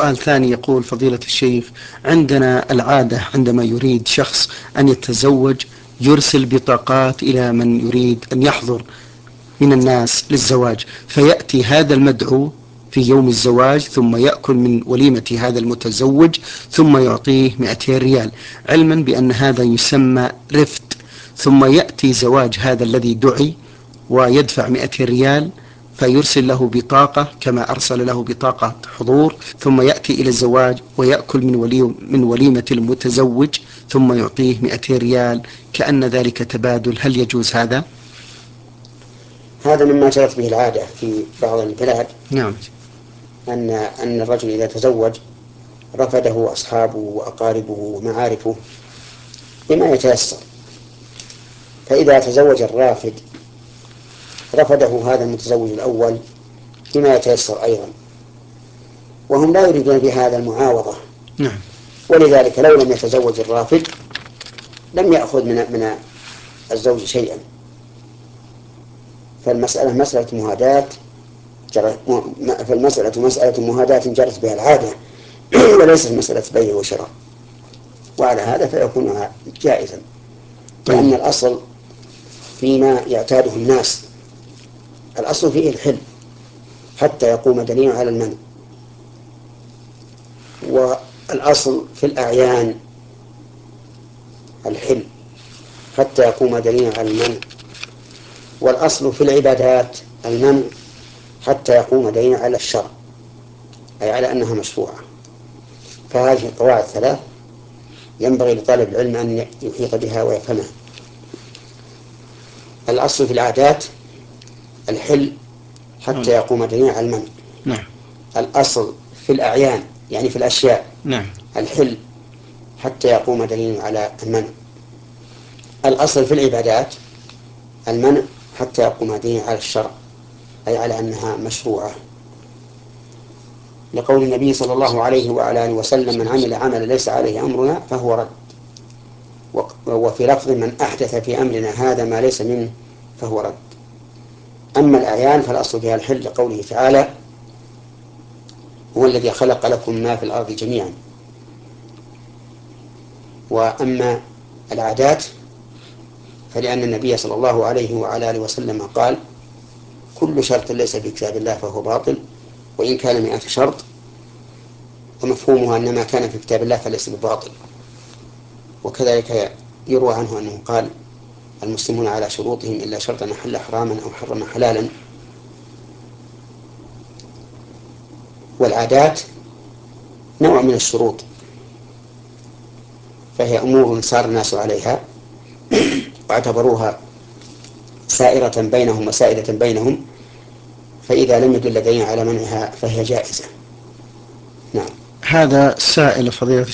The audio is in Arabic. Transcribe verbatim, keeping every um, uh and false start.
سؤال ثاني يقول فضيلة الشيخ: عندنا العادة عندما يريد شخص أن يتزوج يرسل بطاقات إلى من يريد أن يحضر من الناس للزواج، فيأتي هذا المدعو في يوم الزواج ثم يأكل من وليمة هذا المتزوج ثم يعطيه مئتين ريال، علما بأن هذا يسمى رفد. ثم يأتي زواج هذا الذي دعي ويدفع مئتين ريال، فيرسل له بطاقة كما أرسل له بطاقة حضور، ثم يأتي إلى الزواج ويأكل من, ولي من وليمة المتزوج ثم يعطيه مئتين ريال، كأن ذلك تبادل. هل يجوز هذا؟ هذا مما جرت به العادة في بعض البلاد. نعم. أن أن الرجل إذا تزوج رفضه أصحابه وأقاربه ومعارفه بما يتيسر، فإذا تزوج الرافد رفضه هذا المتزوج الأول بما يتيسر أيضا، وهم لا يريدون بهذا المعاوضة. نعم. ولذلك لو لم يتزوج الرافد لم يأخذ من من الزوج شيئا. فالمسألة مسألة مهاداة، فالمسألة مسألة مهاداة جرت بها العادة وليست مسألة بيع وشراء، وعلى هذا فيكون جائزا. طيب. لأن الأصل فيما يعتاده الناس الأصل فيه الحل حتى يقوم دليل على المنع، والأصل في الأعيان الحل حتى يقوم دليل على المنع، والأصل في العبادات المنع حتى يقوم دليل على الشرع، أي على أنها مشروعة. فهذه القواعد الثلاث ينبغي لطالب العلم أن يحيط بها ويفهمها. الأصل في العادات الحل حتى يقوم دليل على المنع. نعم. الأصل في الأعيان يعني في الأشياء نعم. الحل حتى يقوم دليل على المنع. الأصل في العبادات المنع حتى يقوم دليل على الشرع، أي على أنها مشروعة، لقول النبي صلى الله عليه وعلى آله وسلم: من عمل عملا ليس عليه أمرنا فهو رد. وفي لفظ: من أحدث في أمرنا هذا ما ليس منه فهو رد. أما الأعيان فالأصل فيها الحل لقوله تعالى: هو الذي خلق لكم ما في الأرض جميعا. وأما العادات فلأن النبي صلى الله عليه وعلى آله وسلم قال: كل شرط ليس في كتاب الله فهو باطل وإن كان مئة شرط، ومفهومها أن ما كان في كتاب الله فليس بباطل. وكذلك يروى عنه أنه قال: المسلمون على شروطهم إلا شرطا أحل حراما أو حرم حلالا. والعادات نوع من الشروط، فهي أمور صار الناس عليها واعتبروها سائرة بينهم وسائدة بينهم، فإذا لم يدل دليل على منعها فهي جائزة. نعم. هذا سائل فضيلة